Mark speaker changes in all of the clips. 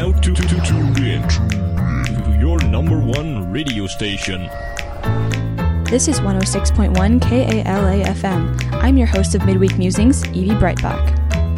Speaker 1: now tuned in to your number one radio station.
Speaker 2: This is 106.1 KALA FM. I'm your host of Midweek Musings, Evie Breitbach.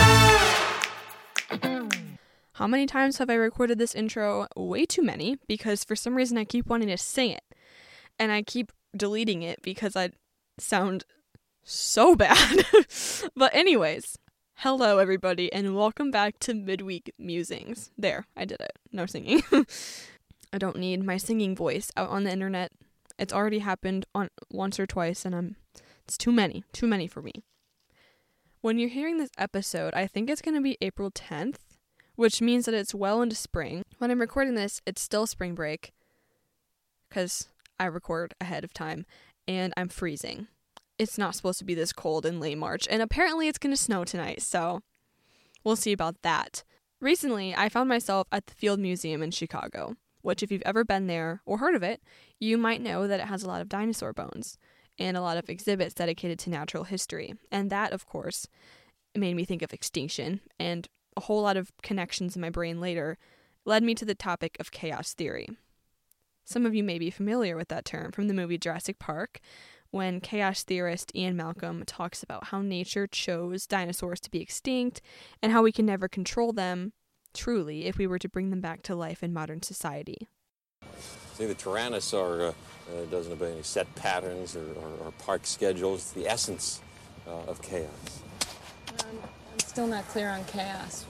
Speaker 2: How many times have I recorded this intro? Way too many, because for some reason I keep wanting to sing it. And I keep deleting it because I sound so bad. But anyways, hello everybody, and welcome back to Midweek Musings. There, I did it. No singing. I don't need my singing voice out on the internet. It's already happened once or twice, and it's too many for me. When you're hearing this episode, I think it's going to be April 10th, which means that it's well into spring. When I'm recording this, it's still spring break, because I record ahead of time, and I'm freezing. It's not supposed to be this cold in late March, and apparently it's going to snow tonight, so we'll see about that. Recently, I found myself at the Field Museum in Chicago, which if you've ever been there or heard of it, you might know that it has a lot of dinosaur bones and a lot of exhibits dedicated to natural history. And that, of course, made me think of extinction, and a whole lot of connections in my brain later led me to the topic of chaos theory. Some of you may be familiar with that term from the movie Jurassic Park, when chaos theorist Ian Malcolm talks about how nature chose dinosaurs to be extinct and how we can never control them truly if we were to bring them back to life in modern society.
Speaker 3: See, the Tyrannosaur doesn't obey any set patterns or park schedules. It's the essence of chaos.
Speaker 4: I'm still not clear on chaos.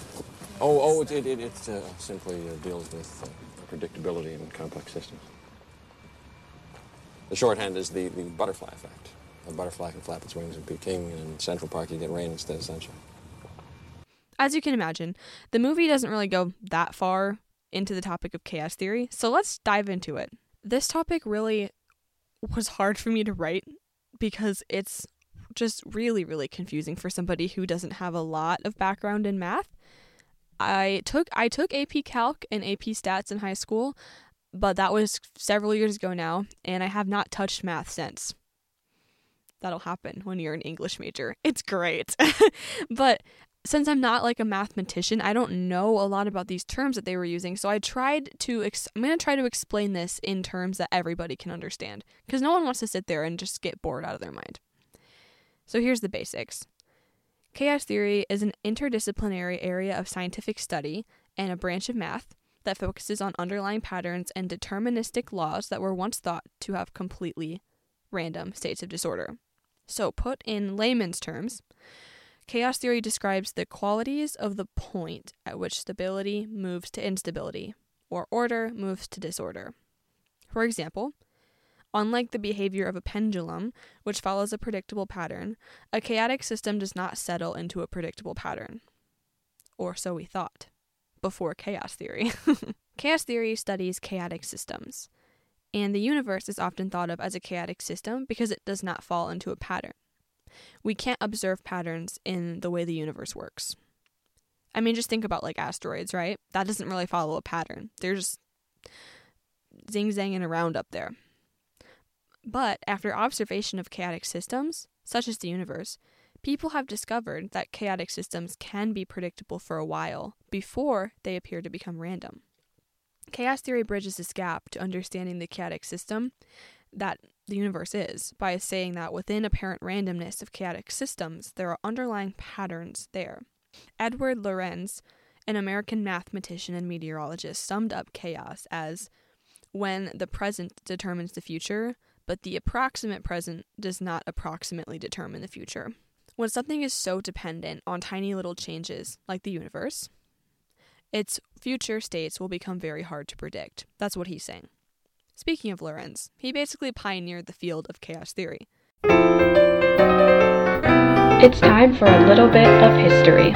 Speaker 3: It simply deals with predictability in complex systems. The shorthand is the butterfly effect. A butterfly can flap its wings in Peking, and in Central Park you get rain instead of sunshine.
Speaker 2: As you can imagine, the movie doesn't really go that far into the topic of chaos theory, so let's dive into it. This topic really was hard for me to write because it's just really, really confusing for somebody who doesn't have a lot of background in math. I took AP Calc and AP Stats in high school, but that was several years ago now, and I have not touched math since. That'll happen when you're an English major. It's great. But since I'm not like a mathematician, I don't know a lot about these terms that they were using, so I'm going to try to explain this in terms that everybody can understand, because no one wants to sit there and just get bored out of their mind. So here's the basics. Chaos theory is an interdisciplinary area of scientific study and a branch of math that focuses on underlying patterns and deterministic laws that were once thought to have completely random states of disorder. So put in layman's terms, chaos theory describes the qualities of the point at which stability moves to instability, or order moves to disorder. For example, unlike the behavior of a pendulum, which follows a predictable pattern, a chaotic system does not settle into a predictable pattern. Or so we thought, before chaos theory. Chaos theory studies chaotic systems, and the universe is often thought of as a chaotic system because it does not fall into a pattern. We can't observe patterns in the way the universe works. I mean, just think about like asteroids, right? That doesn't really follow a pattern. They're just zing-zanging around up there. But after observation of chaotic systems, such as the universe, people have discovered that chaotic systems can be predictable for a while before they appear to become random. Chaos theory bridges this gap to understanding the chaotic system that the universe is by saying that within apparent randomness of chaotic systems, there are underlying patterns there. Edward Lorenz, an American mathematician and meteorologist, summed up chaos as when the present determines the future, but the approximate present does not approximately determine the future. When something is so dependent on tiny little changes, like the universe, its future states will become very hard to predict. That's what he's saying. Speaking of Lorenz, he basically pioneered the field of chaos theory.
Speaker 5: It's time for a little bit of history.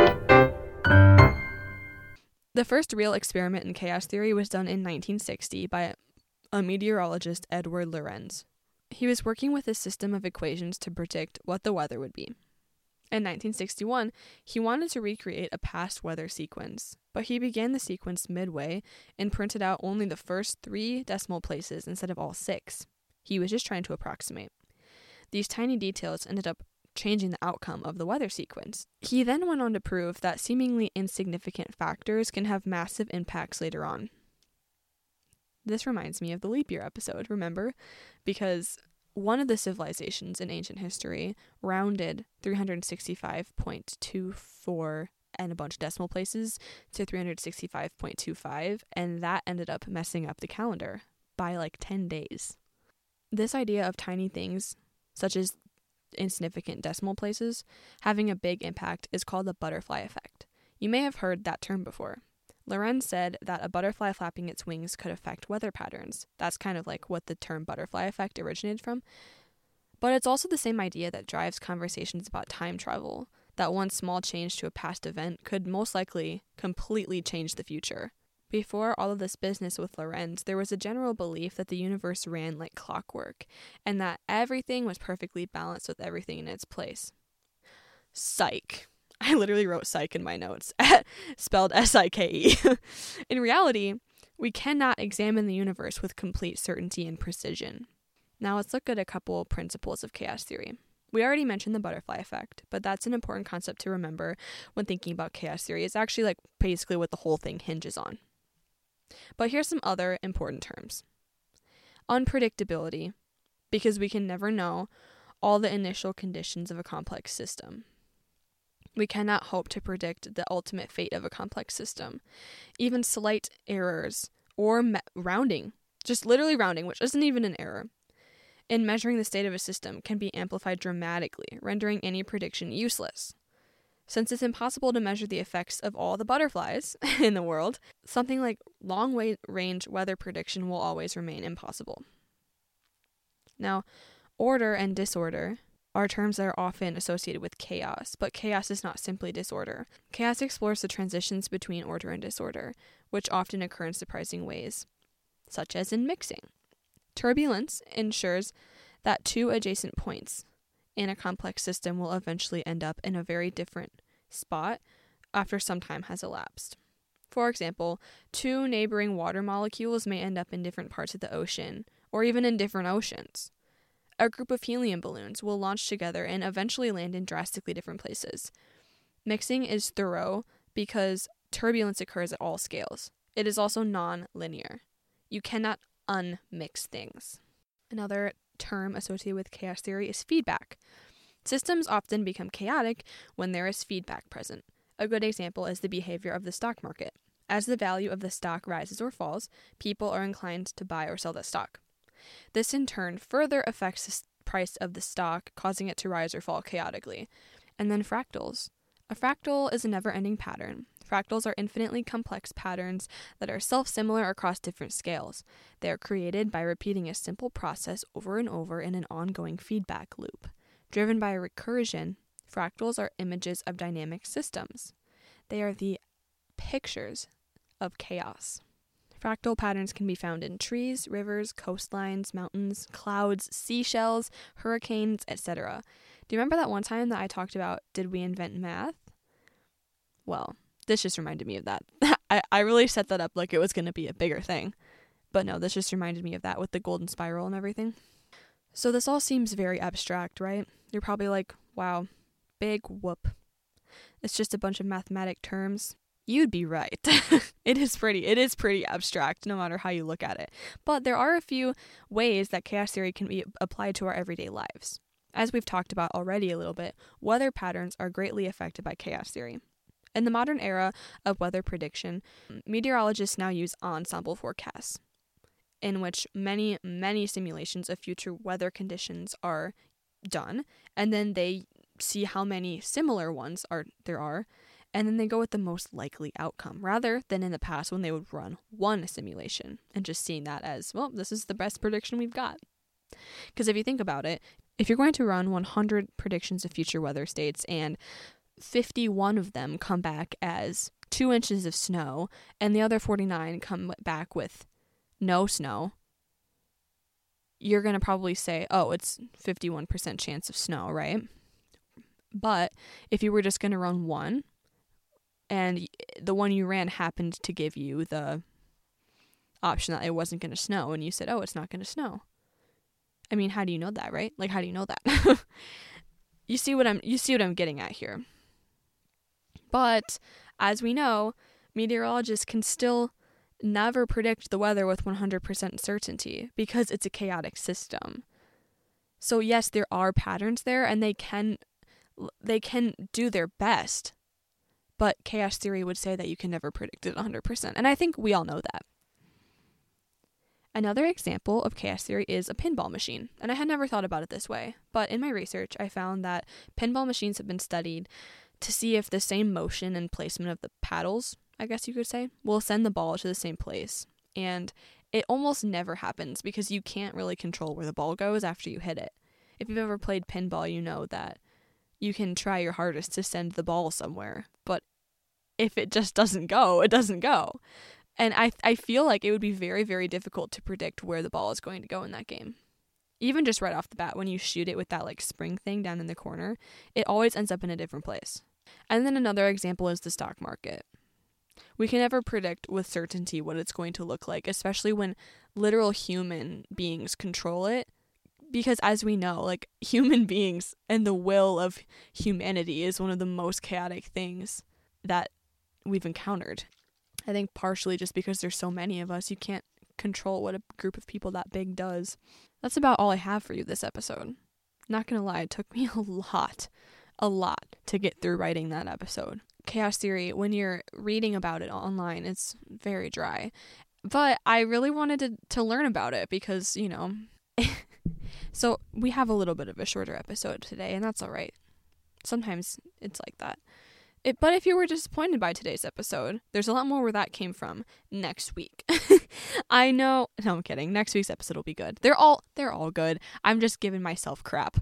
Speaker 2: The first real experiment in chaos theory was done in 1960 by a meteorologist, Edward Lorenz. He was working with a system of equations to predict what the weather would be. In 1961, he wanted to recreate a past weather sequence, but he began the sequence midway and printed out only the first 3 decimal places instead of all 6. He was just trying to approximate. These tiny details ended up changing the outcome of the weather sequence. He then went on to prove that seemingly insignificant factors can have massive impacts later on. This reminds me of the leap year episode, remember? Because one of the civilizations in ancient history rounded 365.24 and a bunch of decimal places to 365.25, and that ended up messing up the calendar by like 10 days. This idea of tiny things, such as insignificant decimal places, having a big impact is called the butterfly effect. You may have heard that term before. Lorenz said that a butterfly flapping its wings could affect weather patterns. That's kind of like what the term butterfly effect originated from. But it's also the same idea that drives conversations about time travel, that one small change to a past event could most likely completely change the future. Before all of this business with Lorenz, there was a general belief that the universe ran like clockwork, and that everything was perfectly balanced with everything in its place. Psych. I literally wrote psych in my notes, spelled S-I-K-E. In reality, we cannot examine the universe with complete certainty and precision. Now let's look at a couple principles of chaos theory. We already mentioned the butterfly effect, but that's an important concept to remember when thinking about chaos theory. It's actually like basically what the whole thing hinges on. But here's some other important terms. Unpredictability, because we can never know all the initial conditions of a complex system. We cannot hope to predict the ultimate fate of a complex system. Even slight errors or rounding, just literally rounding, which isn't even an error, in measuring the state of a system can be amplified dramatically, rendering any prediction useless. Since it's impossible to measure the effects of all the butterflies in the world, something like long-range weather prediction will always remain impossible. Now, order and disorder are terms that are often associated with chaos, but chaos is not simply disorder. Chaos explores the transitions between order and disorder, which often occur in surprising ways, such as in mixing. Turbulence ensures that two adjacent points in a complex system will eventually end up in a very different spot after some time has elapsed. For example, two neighboring water molecules may end up in different parts of the ocean, or even in different oceans. A group of helium balloons will launch together and eventually land in drastically different places. Mixing is thorough because turbulence occurs at all scales. It is also non-linear. You cannot unmix things. Another term associated with chaos theory is feedback. Systems often become chaotic when there is feedback present. A good example is the behavior of the stock market. As the value of the stock rises or falls, people are inclined to buy or sell the stock. This in turn further affects the price of the stock, causing it to rise or fall chaotically. And then fractals. A fractal is a never-ending pattern. Fractals are infinitely complex patterns that are self-similar across different scales. They are created by repeating a simple process over and over in an ongoing feedback loop. Driven by recursion, fractals are images of dynamic systems. They are the pictures of chaos. Fractal patterns can be found in trees, rivers, coastlines, mountains, clouds, seashells, hurricanes, etc. Do you remember that one time that I talked about, did we invent math? Well, this just reminded me of that. I really set that up like it was going to be a bigger thing. But no, this just reminded me of that with the golden spiral and everything. So this all seems very abstract, right? You're probably like, wow, big whoop. It's just a bunch of mathematic terms. You'd be right. It is pretty abstract no matter how you look at it. But there are a few ways that chaos theory can be applied to our everyday lives. As we've talked about already a little bit, weather patterns are greatly affected by chaos theory. In the modern era of weather prediction, meteorologists now use ensemble forecasts, in which many simulations of future weather conditions are done, and then they see how many similar ones there are, and then they go with the most likely outcome, rather than in the past when they would run one simulation and just seeing that as, well, this is the best prediction we've got. Because if you think about it, if you're going to run 100 predictions of future weather states and 51 of them come back as 2 inches of snow and the other 49 come back with no snow, you're going to probably say, oh, it's 51% chance of snow, right? But if you were just going to run one, and the one you ran happened to give you the option that it wasn't going to snow, and you said, oh, it's not going to snow. I mean, how do you know that, right? Like, how do you know that? you see what I'm getting at here. But as we know, meteorologists can still never predict the weather with 100% certainty because it's a chaotic system. So yes, there are patterns there, and they can do their best, but chaos theory would say that you can never predict it 100%, and I think we all know that. Another example of chaos theory is a pinball machine, and I had never thought about it this way, but in my research I found that pinball machines have been studied to see if the same motion and placement of the paddles, I guess you could say, will send the ball to the same place, and it almost never happens because you can't really control where the ball goes after you hit it. If you've ever played pinball, you know that you can try your hardest to send the ball somewhere, but if it just doesn't go, it doesn't go. And I feel like it would be very, very difficult to predict where the ball is going to go in that game. Even just right off the bat, when you shoot it with that like spring thing down in the corner, it always ends up in a different place. And then another example is the stock market. We can never predict with certainty what it's going to look like, especially when literal human beings control it. Because as we know, like, human beings and the will of humanity is one of the most chaotic things that we've encountered. I think partially just because there's so many of us, you can't control what a group of people that big does. That's about all I have for you this episode. Not gonna lie, it took me a lot to get through writing that episode. Chaos theory, when you're reading about it online, it's very dry. But I really wanted to learn about it because, you know... So we have a little bit of a shorter episode today, and that's all right. Sometimes it's like that. But if you were disappointed by today's episode, there's a lot more where that came from next week. I know. No, I'm kidding. Next week's episode will be good. They're all good. I'm just giving myself crap.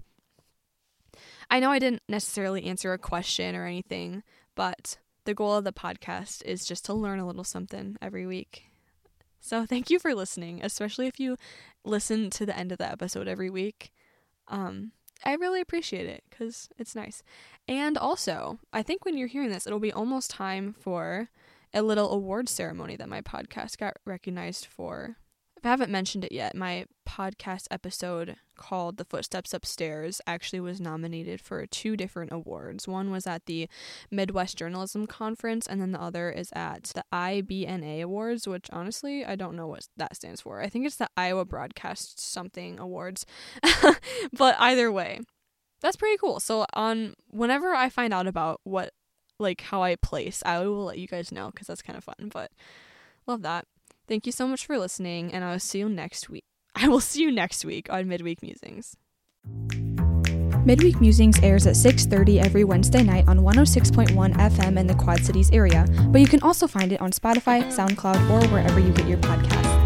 Speaker 2: I know I didn't necessarily answer a question or anything, but the goal of the podcast is just to learn a little something every week. So thank you for listening, especially if you listen to the end of the episode every week. I really appreciate it because it's nice. And also, I think when you're hearing this, it'll be almost time for a little award ceremony that my podcast got recognized for. If I haven't mentioned it yet, my podcast episode called The Footsteps Upstairs actually was nominated for 2 different awards. One was at the Midwest Journalism Conference, and then the other is at the IBNA Awards, which honestly, I don't know what that stands for. I think it's the Iowa Broadcast Something Awards. But either way, that's pretty cool. So whenever I find out about how I place, I will let you guys know because that's kind of fun. But love that. Thank you so much for listening, and I will see you next week. On Midweek Musings. Midweek Musings airs at 6:30 every Wednesday night on 106.1 FM in the Quad Cities area, but you can also find it on Spotify, SoundCloud, or wherever you get your podcasts.